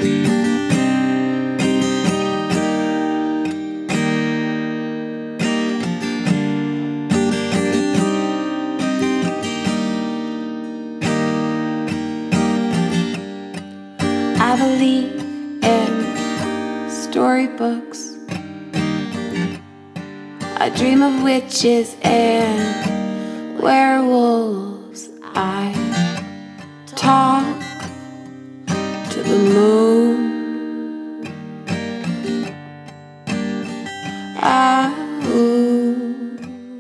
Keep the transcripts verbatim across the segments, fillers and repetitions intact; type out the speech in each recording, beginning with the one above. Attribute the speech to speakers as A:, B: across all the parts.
A: I believe in storybooks. I dream of witches and werewolves. I talk to the moon. I, ooh,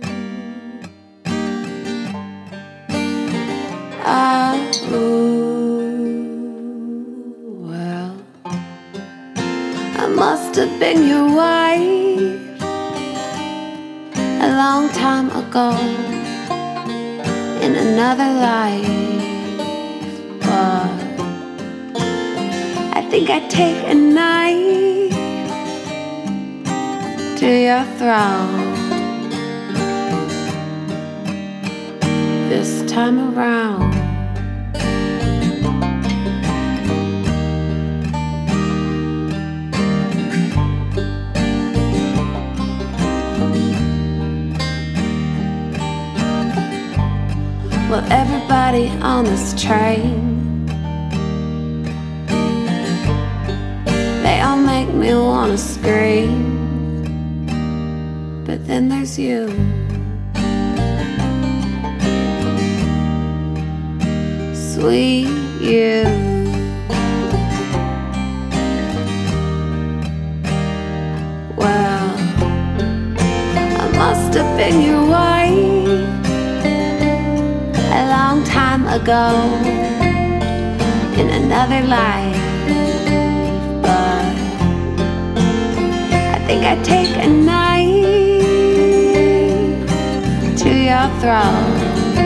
A: I, ooh, well, I must have been your wife a long time ago in another life, but I think I'd take a knife to your throat this time around. Well, everybody on this train, they all make me wanna scream. But then there's you. Sweet you. Well, I must have been your wife a long time ago in another life, but I think I'd take a knife to your throat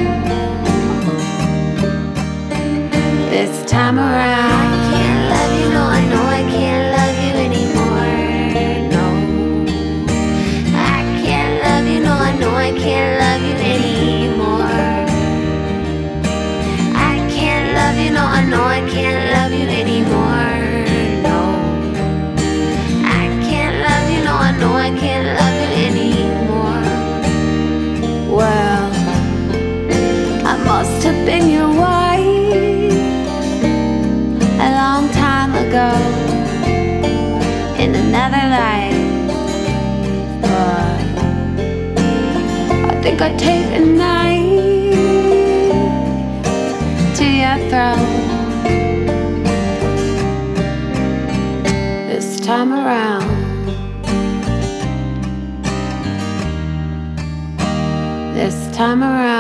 A: this time around. I can't love you, no, I know I can't love you anymore, no. I can't love you, no, I know I can't love you anymore. I can't love you, no, I know I can't love you anymore, no. I can't love you, no, I know I can't love you anymore. Well, I must have been your wife a long time ago in another life, but I think I'd take a knife to your throat this time around. This time around.